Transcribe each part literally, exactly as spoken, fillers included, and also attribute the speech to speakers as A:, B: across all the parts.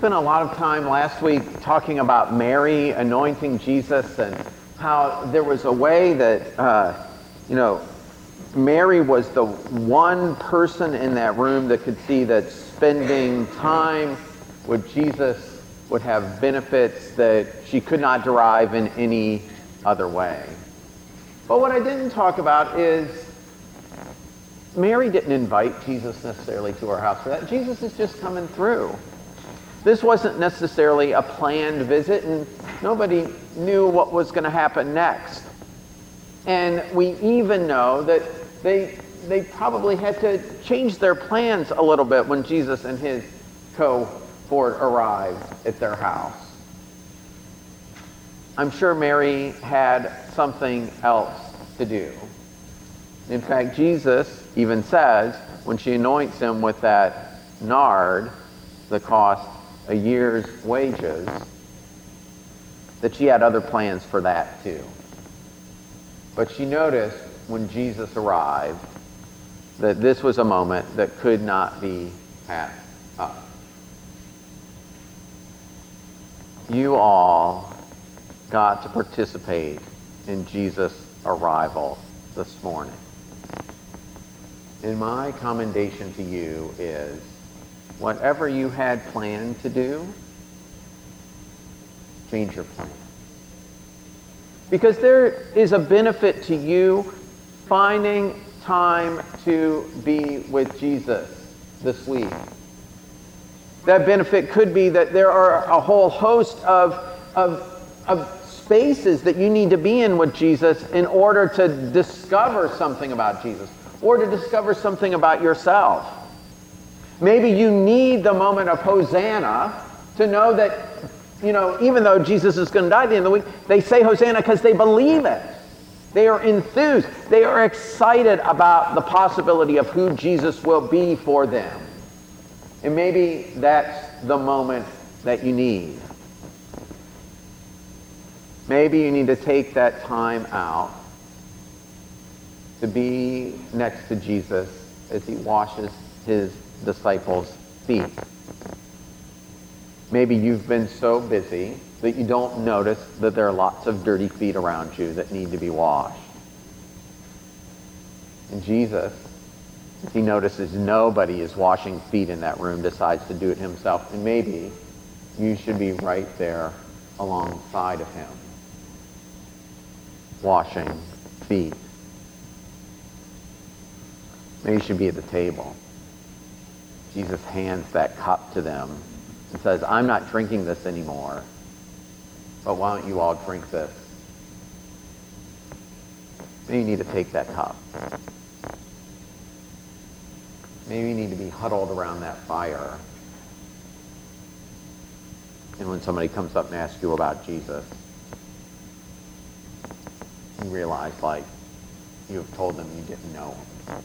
A: Spent a lot of time last week talking about Mary anointing Jesus and how there was a way that, uh, you know, Mary was the one person in that room that could see that spending time with Jesus would have benefits that she could not derive in any other way. But what I didn't talk about is Mary didn't invite Jesus necessarily to her house for that. Jesus is just coming through. This wasn't necessarily a planned visit, and nobody knew what was going to happen next. And we even know that they they probably had to change their plans a little bit when Jesus and his cohort arrived at their house. I'm sure Mary had something else to do. In fact, Jesus even says when she anoints him with that nard that cost a year's wages, that she had other plans for that too. But she noticed when Jesus arrived that this was a moment that could not be passed up. You all got to participate in Jesus' arrival this morning. And my commendation to you is, whatever you had planned to do, change your plan. Because there is a benefit to you finding time to be with Jesus this week. That benefit could be that there are a whole host of, of, of spaces that you need to be in with Jesus in order to discover something about Jesus, or to discover something about yourself. Maybe you need the moment of Hosanna to know that, you know, even though Jesus is going to die at the end of the week, they say Hosanna because they believe it. They are enthused. They are excited about the possibility of who Jesus will be for them. And maybe that's the moment that you need. Maybe you need to take that time out to be next to Jesus as he washes his disciples' feet. Maybe you've been so busy that you don't notice that there are lots of dirty feet around you that need to be washed. And Jesus, if he notices nobody is washing feet in that room, decides to do it himself. And maybe you should be right there alongside of him, washing feet. Maybe you should be at the table. Jesus hands that cup to them and says, I'm not drinking this anymore, but why don't you all drink this? Maybe you need to take that cup. Maybe you need to be huddled around that fire. And when somebody comes up and asks you about Jesus, you realize, like, you have told them you didn't know him.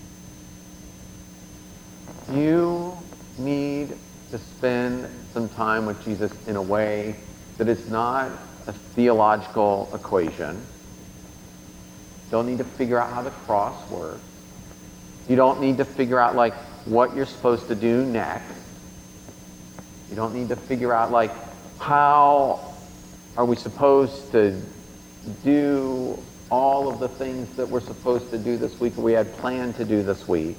A: You need to spend some time with Jesus in a way that is not a theological equation. You don't need to figure out how the cross works. You don't need to figure out, like, what you're supposed to do next. You don't need to figure out, like, how are we supposed to do all of the things that we're supposed to do this week or we had planned to do this week.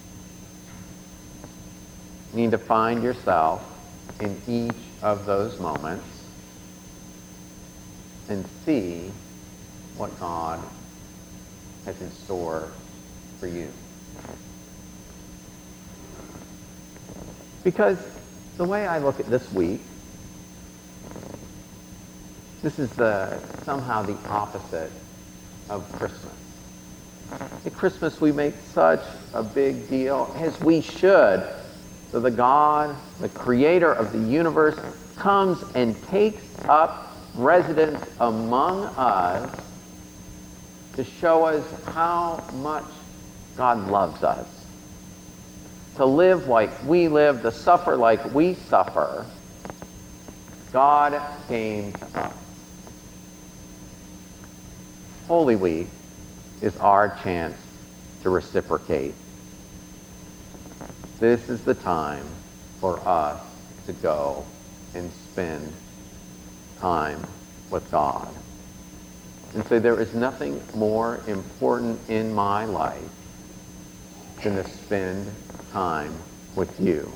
A: You need to find yourself in each of those moments and see what God has in store for you. Because the way I look at this week, this is the somehow the opposite of Christmas. At Christmas we make such a big deal, as we should, so the God, the creator of the universe, comes and takes up residence among us to show us how much God loves us. To live like we live, to suffer like we suffer, God came to us. Holy Week is our chance to reciprocate. This is the time for us to go and spend time with God. And so there is nothing more important in my life than to spend time with you.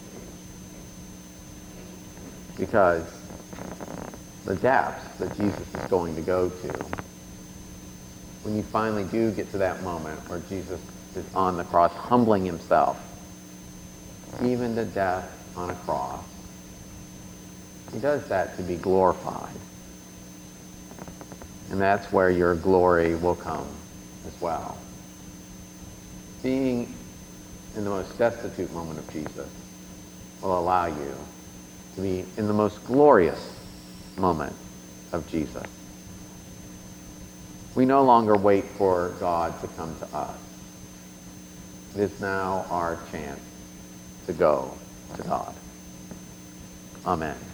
A: Because the depths that Jesus is going to go to, when you finally do get to that moment where Jesus is on the cross, humbling himself, even to death on a cross, he does that to be glorified. And that's where your glory will come as well. Being in the most destitute moment of Jesus will allow you to be in the most glorious moment of Jesus. We no longer wait for God to come to us. It is now our chance to go to God. Amen.